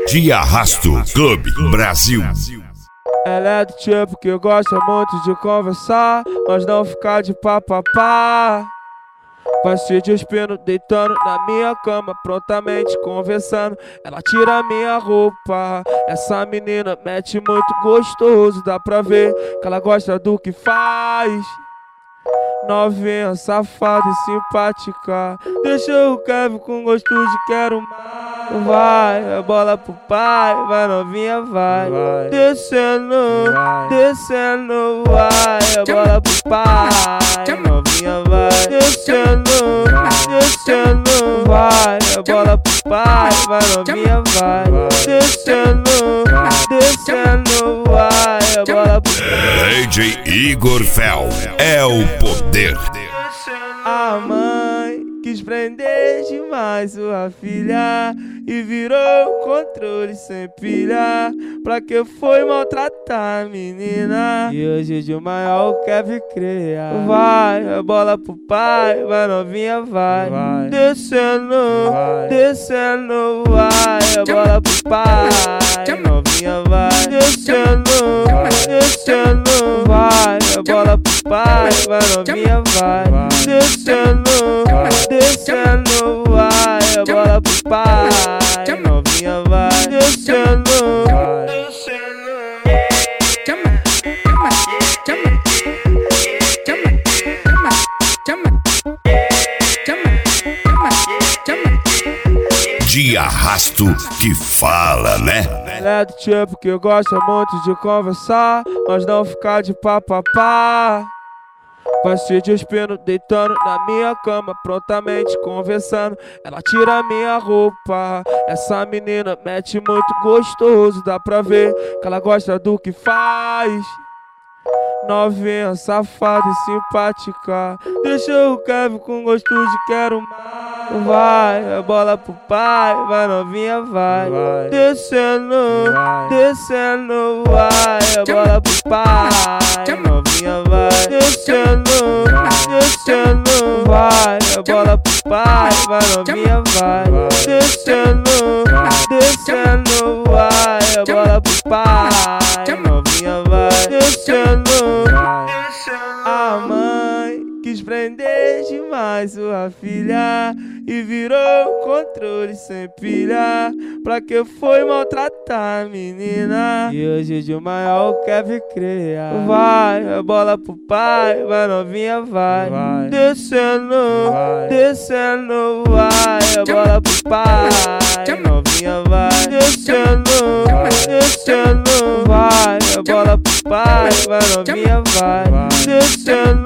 De Arrasto Clube Brasil. Ela é do tipo que gosta muito de conversar, mas não ficar de papapá. Vai se despindo, deitando na minha cama, prontamente conversando. Ela tira minha roupa. Essa menina mete muito gostoso, dá pra ver que ela gosta do que faz. Novinha, safada e simpática, deixa o Kevin com gosto de quero mais. Vai, a bola pro pai, vai novinha, vai. Descendo, descendo, vai, a bola pro pai, novinha, vai. Descendo, descendo, vai, a bola pro pai, vai novinha, vai. Descendo, descendo, vai, a bola pro pai. DJ Igor Fel é o poder. A mãe quis prender demais sua filha e virou controle sem pilha. Pra que foi maltratar a menina? E hoje de maior quer vir criar. Vai, a bola pro pai, vai novinha, vai. Descendo, descendo, vai, a bola pro pai, novinha, vai. Descendo, descendo, vai, a bola pro pai, vai novinha, vai. Descendo, descendo, vai, a bola pro pai, novinha, vai. Descendo, descendo. De Arrasto que fala, né? Ela é do tipo que gosta muito de conversar, mas não ficar de papapá. Vai se despindo, deitando na minha cama, prontamente conversando. Ela tira minha roupa. Essa menina mete muito gostoso, dá pra ver que ela gosta do que faz. Novinha, safada e simpática, deixa o Kevin com gosto de quero mais. Vai, a bola pro pai, vai novinha, vai. Descendo, descendo, vai, a bola pro pai, novinha, vai. Descendo, descendo, vai, a bola pro pai, vai novinha, vai. Descendo, descendo, vai, a bola pro pai, novinha, vai. Descendo. A mãe quis prender demais sua filha e virou controle sem pilha. Pra que foi maltratar a menina? E hoje de maior quer vir criar. Vai, a bola pro pai, vai novinha, vai. Descendo, descendo, vai, a bola pro pai, novinha, vai. Descendo, descendo, vai, a bola pro pai, vai novinha, vai. Descendo.